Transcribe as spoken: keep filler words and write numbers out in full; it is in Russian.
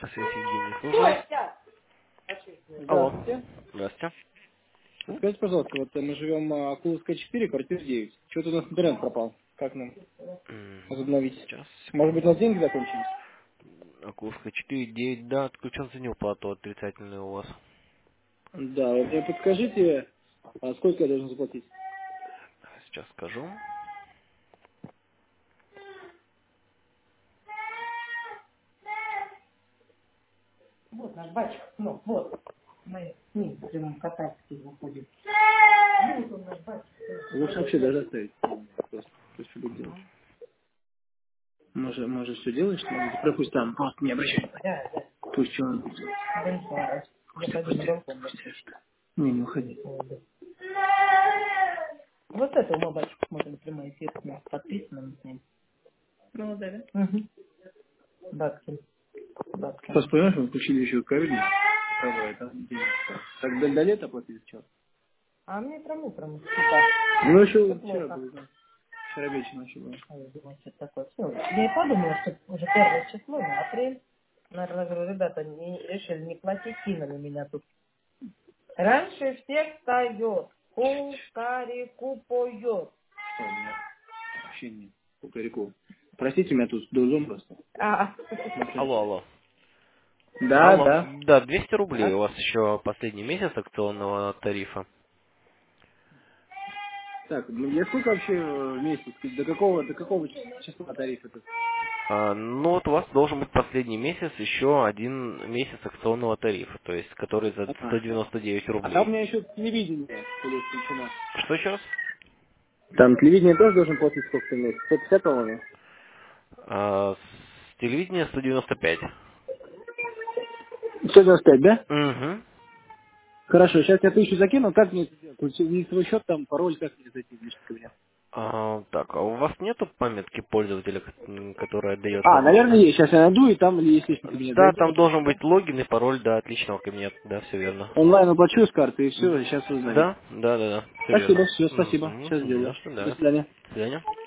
Связь Евгений, слушаю вас. Алло. Здравствуйте. Здравствуйте. Скажите, пожалуйста, вот э, мы живем а, Акуловская четыре, квартира девять. Что-то у нас интернет пропал. Как нам М, возобновить? Сейчас, Может быть, у нас секунду. деньги закончились? Окуловская четыре девять, да, отключен за неуплату, отрицательный у вас. Да, вот мне подскажите, а сколько я должен заплатить? Сейчас скажу. Вот наш батюшка, ну, вот. Мы с ним в прямом катарске выходим. Вот он наш батюшка. Лучше вообще даже оставить. Просто пусть все будет делать. Секунду. Может, может все делаешь, что пропусть там, просто не обращай. Да, да. Пусть что он будет делать. Балкон, а? Я Пусть, пойду на пусть, балкон. Да. пусть, пусть. Не, не уходи. Вот, да. Вот это мы батюшку смотрим прямой эфир с ним. Подписано мы с ним. Ну, да, да? Угу. Баткин. Просто Баткин. понимаешь, мы включили еще ковид. Кого там денег. Так до, до лета платили что? А мне прям утром. Типа, Ну, все еще вчера плохо. было, да. Вчера вечером еще было. А я думаю, что такое. Ну, я и подумала, что уже первое число, на апрель. Наверное, говорю, ребята не, решили не платить, кинули меня тут. Раньше всех встает, кукареку поет. Что у меня вообще не кукареку. Простите, у меня тут дозон просто. А, Смотри. Алло, алло. Да, Алло. да. Да, двести рублей у Да? вас еще последний месяц акционного тарифа. Так, ну, я сколько вообще э, в месяц? До какого, до какого числа тариф этот? А, ну вот у вас должен быть последний месяц еще один месяц акционного тарифа, то есть который за сто Ага. девяносто девять А там у рублей. меня еще телевидение плюс включено. Что еще раз? Там телевидение тоже должен платить сколько в месяц? сто пятьдесят, по-моему. А, с телевидения сто девяносто пять. сто девяносто пять, да? Угу. Хорошо, сейчас я тысячу закину, как мне это сделать? Вот есть свой счет, там пароль, как мне зайти в личный кабинет? А, так, а у вас нету пометки пользователя, ко- м, которая дает А, наверное, логин? есть. Сейчас я найду, и там есть личный кабинет. Да, Зайду, там напишу, должен да? быть логин и пароль, да, отличного кабинета, да, все верно. Онлайн оплачу с карты, и М, все, сейчас узнаю. Да, да, да, да, все Спасибо, верно. все, спасибо. Угу, Сейчас не за сделаю. что, До да. свидания. До свидания.